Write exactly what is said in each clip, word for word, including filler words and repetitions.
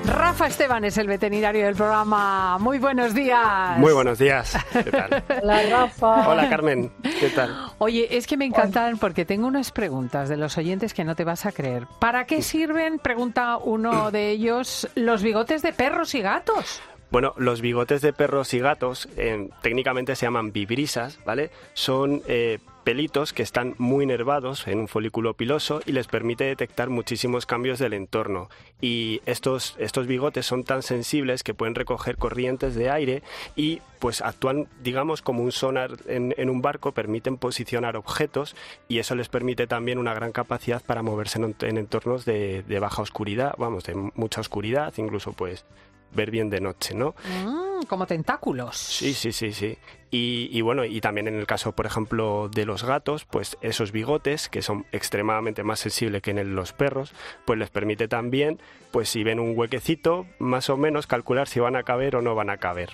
Rafa Esteban es el veterinario del programa. Muy buenos días. Muy buenos días. ¿Qué tal? Hola, Rafa. Hola, Carmen. ¿Qué tal? Oye, es que me encantan porque tengo unas preguntas de los oyentes que no te vas a creer. ¿Para qué sirven, pregunta uno de ellos, los bigotes de perros y gatos? Bueno, los bigotes de perros y gatos eh, técnicamente se llaman vibrisas, ¿vale? Son eh, pelitos que están muy nervados en un folículo piloso y les permite detectar muchísimos cambios del entorno. Y estos, estos bigotes son tan sensibles que pueden recoger corrientes de aire y pues actúan, digamos, como un sonar en, en un barco, permiten posicionar objetos y eso les permite también una gran capacidad para moverse en, en entornos de, de baja oscuridad, vamos, de mucha oscuridad, incluso pues ver bien de noche, ¿no? Mm, como tentáculos. Sí, sí, sí, sí. Y, y bueno, y también en el caso, por ejemplo, de los gatos, pues esos bigotes, que son extremadamente más sensibles que en el, los perros, pues les permite también, pues si ven un huequecito, más o menos calcular si van a caber o no van a caber.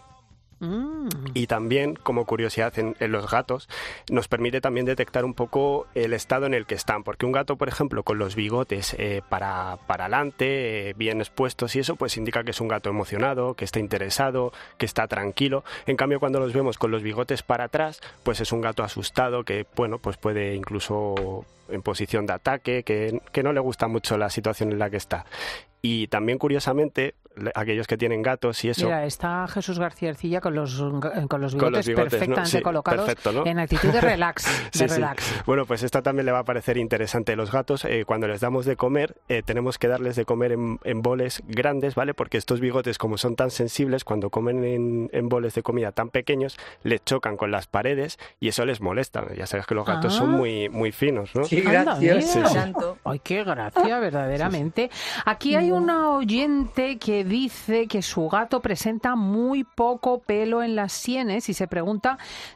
Mm. Y también, como curiosidad en, en los gatos, nos permite también detectar un poco el estado en el que están, porque un gato, por ejemplo, con los bigotes eh, para, para adelante, eh, bien expuestos y eso, pues indica que es un gato emocionado, que está interesado, que está tranquilo. En cambio, cuando los vemos con los bigotes para atrás, pues es un gato asustado que, bueno, pues puede incluso en posición de ataque, que, que no le gusta mucho la situación en la que está. Y también, curiosamente, aquellos que tienen gatos y eso... Mira, está Jesús García Ercilla con los, con los bigotes, con los bigotes perfectamente ¿no? Sí, colocados, perfecto, ¿no? en actitud de relax. De sí, relax. Sí. Bueno, pues esto también le va a parecer interesante. Los gatos, eh, cuando les damos de comer, eh, tenemos que darles de comer en, en boles grandes, ¿vale? Porque estos bigotes, como son tan sensibles, cuando comen en, en boles de comida tan pequeños, les chocan con las paredes y eso les molesta. Ya sabes que los gatos ah. son muy, muy finos, ¿no? Qué gracioso. Sí, sí. Ay, qué gracia, verdaderamente. Aquí hay una oyente que dice que su gato presenta muy poco pelo en las sienes y se pregunta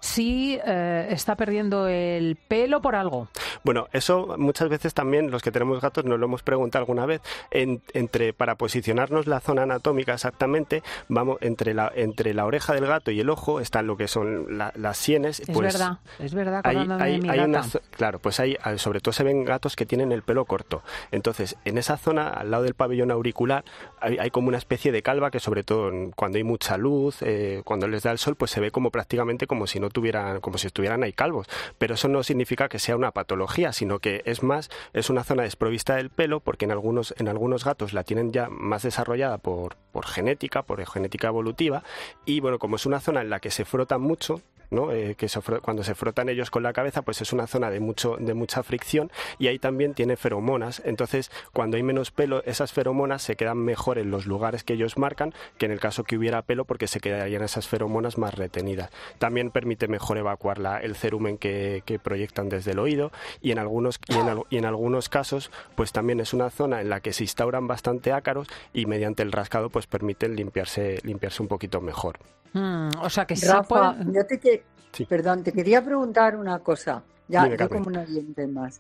si eh, está perdiendo el pelo por algo. Bueno, eso muchas veces también los que tenemos gatos nos lo hemos preguntado alguna vez. En, entre para posicionarnos la zona anatómica exactamente, vamos entre la entre la oreja del gato y el ojo están lo que son la, las sienes. Es pues, verdad, es verdad. Hay, hay, mi hay gata. una, claro, pues hay, sobre todo se ven gatos que tienen el pelo corto. Entonces, en esa zona, al lado del pabellón auricular, hay, hay como una especie de calva que sobre todo cuando hay mucha luz, eh, cuando les da el sol, pues se ve como prácticamente como si no tuvieran, como si estuvieran ahí calvos. Pero eso no significa que sea una patología, sino que es más, es una zona desprovista del pelo, porque en algunos, en algunos gatos la tienen ya más desarrollada por, por genética, por genética evolutiva, y bueno, como es una zona en la que se frotan mucho, ¿no? Eh, que se fro- cuando se frotan ellos con la cabeza, pues es una zona de mucho de mucha fricción y ahí también tiene feromonas. Entonces, cuando hay menos pelo, esas feromonas se quedan mejor en los lugares que ellos marcan que en el caso que hubiera pelo, porque se quedarían esas feromonas más retenidas. También permite mejor evacuar la, el cerumen que, que proyectan desde el oído y en algunos y en, y en algunos casos, pues también es una zona en la que se instauran bastante ácaros y mediante el rascado, pues permiten limpiarse limpiarse un poquito mejor. Mm, o sea que Rafa, sí puede... yo te que... Sí. Perdón, te quería preguntar una cosa, ya Dime, yo como un oyente más.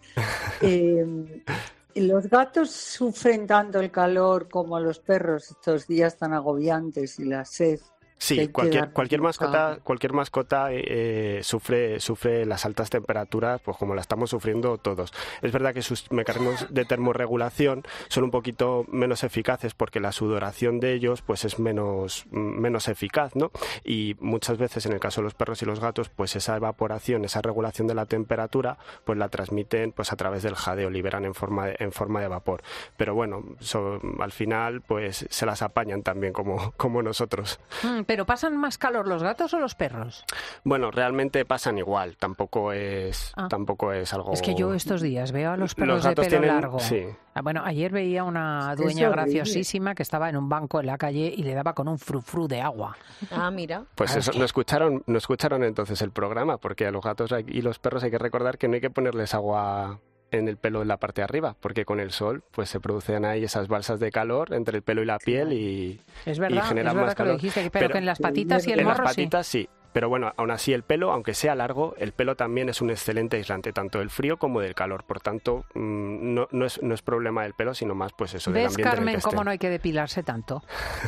Eh, ¿Los gatos sufren tanto el calor como los perros estos días tan agobiantes y la sed? Sí, cualquier cualquier mascota cualquier mascota eh, sufre sufre las altas temperaturas, pues como la estamos sufriendo todos. Es verdad que sus mecanismos de termorregulación son un poquito menos eficaces porque la sudoración de ellos pues es menos menos eficaz, ¿no? Y muchas veces en el caso de los perros y los gatos, pues esa evaporación, esa regulación de la temperatura, pues la transmiten pues a través del jadeo, liberan en forma de, en forma de vapor. Pero bueno, so, al final pues se las apañan también como como nosotros. Mm, ¿Pero pasan más calor los gatos o los perros? Bueno, realmente pasan igual, tampoco es ah. tampoco es algo... Es que yo estos días veo a los perros los gatos de pelo tienen... largo. Sí. Ah, bueno, ayer veía una dueña graciosísima que estaba en un banco en la calle y le daba con un frufru de agua. Ah, mira. Pues Claro, eso, es que... no escucharon, no escucharon entonces el programa, porque a los gatos y los perros hay que recordar que no hay que ponerles agua en el pelo en la parte de arriba, porque con el sol pues se producen ahí esas balsas de calor entre el pelo y la piel y, es verdad, y generan es verdad más que lo calor. dijiste, pero, pero que en las patitas y el en morro las patitas sí. sí. pero bueno, aún así el pelo, aunque sea largo, el pelo también es un excelente aislante, tanto del frío como del calor. Por tanto, no, no, es, no es problema del pelo, sino más pues eso, del ambiente. ¿Ves, Carmen, en el que cómo estén. no hay que depilarse tanto?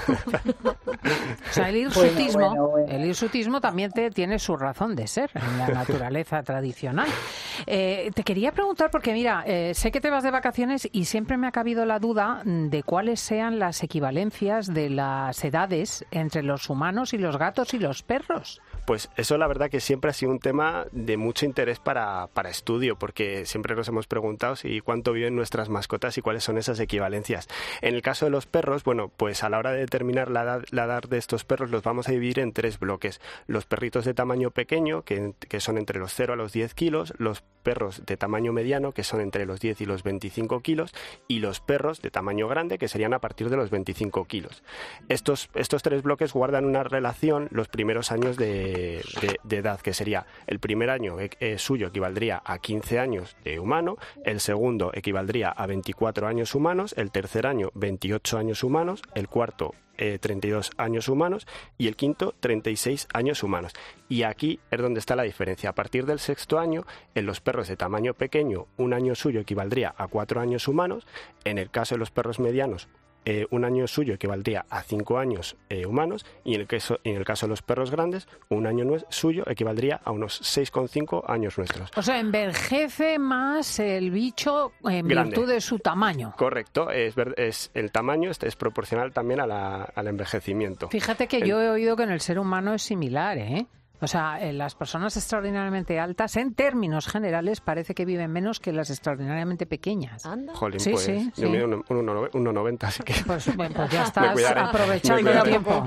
O sea, el hirsutismo, bueno, bueno, bueno. el hirsutismo también te, tiene su razón de ser en la naturaleza tradicional. Eh, te quería preguntar, porque mira, eh, sé que te vas de vacaciones y siempre me ha cabido la duda de cuáles sean las equivalencias de las edades entre los humanos y los gatos y los perros. Pues eso la verdad que siempre ha sido un tema de mucho interés para, para estudio, porque siempre nos hemos preguntado si cuánto viven nuestras mascotas y cuáles son esas equivalencias. En el caso de los perros, bueno, pues a la hora de determinar la edad, la edad de estos perros los vamos a dividir en tres bloques. Los perritos de tamaño pequeño, que, que son entre los cero a los diez kilos, los perros de tamaño mediano, que son entre los diez y los veinticinco kilos, y los perros de tamaño grande, que serían a partir de los veinticinco kilos. Estos, estos tres bloques guardan una relación los primeros años de De, de edad, que sería el primer año eh, suyo equivaldría a quince años de humano, el segundo equivaldría a veinticuatro años humanos, el tercer año veintiocho años humanos, el cuarto eh, treinta y dos años humanos y el quinto treinta y seis años humanos. Y aquí es donde está la diferencia. A partir del sexto año, en los perros de tamaño pequeño, un año suyo equivaldría a cuatro años humanos, en el caso de los perros medianos, Eh, un año suyo equivaldría a cinco años eh, humanos, y en el, caso, en el caso de los perros grandes, un año suyo equivaldría a unos seis coma cinco años nuestros. O sea, envejece más el bicho en Grande. virtud de su tamaño. Correcto, es, es el tamaño es, es proporcional también a la, al envejecimiento. Fíjate que el... yo he oído que en el ser humano es similar, ¿eh? O sea, en las personas extraordinariamente altas, en términos generales, parece que viven menos que las extraordinariamente pequeñas. Anda. Jolín, Sí, pues sí, yo sí. mido uno noventa, así que... Pues, bueno, pues ya Me estás cuidaré, aprovechando me el cuidaré. tiempo.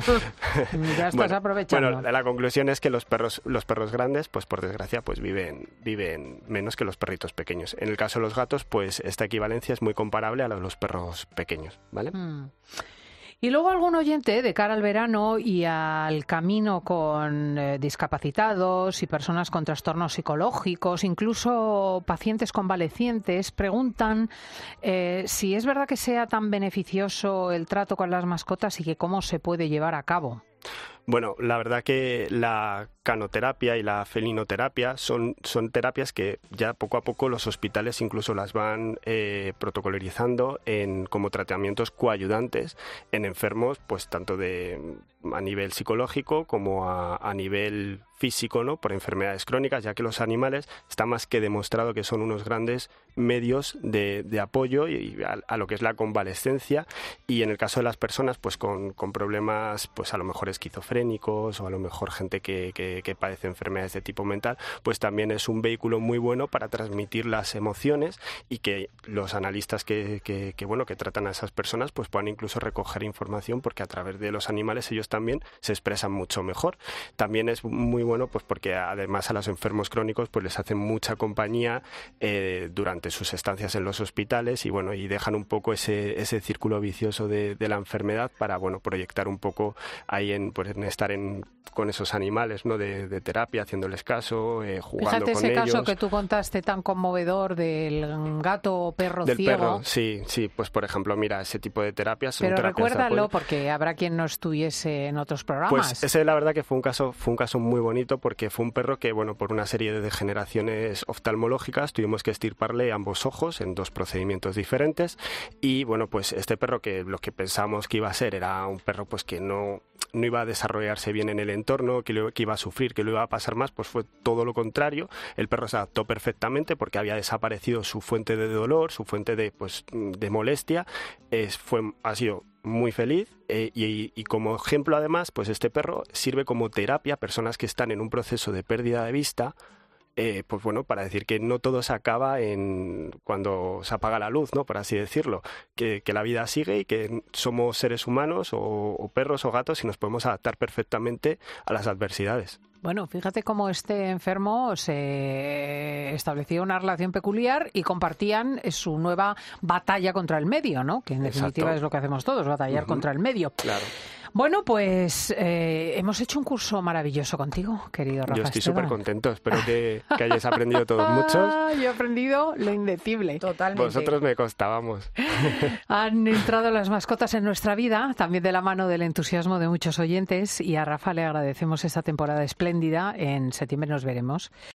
Ya estás bueno, aprovechando. Bueno, la conclusión es que los perros, los perros grandes, pues por desgracia, pues viven, viven menos que los perritos pequeños. En el caso de los gatos, pues esta equivalencia es muy comparable a la de los perros pequeños, ¿vale? Mm. Y luego algún oyente, de cara al verano y al camino con eh, discapacitados y personas con trastornos psicológicos, incluso pacientes convalecientes, preguntan eh, si es verdad que sea tan beneficioso el trato con las mascotas y que cómo se puede llevar a cabo. Bueno, la verdad que la canoterapia y la felinoterapia son, son terapias que ya poco a poco los hospitales incluso las van eh, protocolarizando en, como tratamientos coayudantes en enfermos, pues tanto de a nivel psicológico como a, a nivel físico, ¿no? Por enfermedades crónicas, ya que los animales está más que demostrado que son unos grandes medios de, de apoyo y, y a, a lo que es la convalescencia, y en el caso de las personas pues con, con problemas pues a lo mejor esquizofrénicos o a lo mejor gente que, que, que padece enfermedades de tipo mental, pues también es un vehículo muy bueno para transmitir las emociones y que los analistas que, que, que bueno que tratan a esas personas pues puedan incluso recoger información, porque a través de los animales ellos también se expresan mucho mejor. También es muy bueno pues porque además a los enfermos crónicos pues les hacen mucha compañía eh, durante sus estancias en los hospitales y bueno y dejan un poco ese, ese círculo vicioso de, de la enfermedad para bueno proyectar un poco ahí en, pues, en estar en, con esos animales, ¿no? de, de terapia, haciéndoles caso, eh, jugando Fíjate con ese ellos. caso que tú contaste tan conmovedor del gato o perro Del ciego. perro, sí, sí, pues por ejemplo, mira, ese tipo de terapias son Pero terapias de recuérdalo, apoyo. porque habrá quien no estuviese en otros programas. Pues ese la verdad que fue un caso, fue un caso muy bonito, porque fue un perro que, bueno, por una serie de degeneraciones oftalmológicas tuvimos que extirparle ambos ojos en dos procedimientos diferentes y, bueno, pues este perro que lo que pensamos que iba a ser era un perro pues que no, no iba a desarrollarse bien en el entorno, que, lo, que iba a sufrir, que lo iba a pasar más, pues fue todo lo contrario. El perro se adaptó perfectamente porque había desaparecido su fuente de dolor, su fuente de, pues, de molestia, es, fue, ha sido muy feliz eh, y, y como ejemplo además pues este perro sirve como terapia a personas que están en un proceso de pérdida de vista, eh, pues bueno, para decir que no todo se acaba en cuando se apaga la luz, ¿no? Por así decirlo, que, que la vida sigue y que somos seres humanos o, o perros o gatos y nos podemos adaptar perfectamente a las adversidades. Bueno, fíjate cómo este enfermo se establecía una relación peculiar y compartían su nueva batalla contra el medio, ¿no? Que en definitiva Exacto. es lo que hacemos todos, batallar uh-huh. contra el medio. Claro. Bueno, pues eh, hemos hecho un curso maravilloso contigo, querido Rafa Yo estoy Esteban. súper contento, espero que, que hayáis aprendido todos muchos. Yo he aprendido lo indecible. Totalmente. Vosotros me costábamos. Han entrado las mascotas en nuestra vida, también de la mano del entusiasmo de muchos oyentes, y a Rafa le agradecemos esta temporada espléndida. En septiembre nos veremos.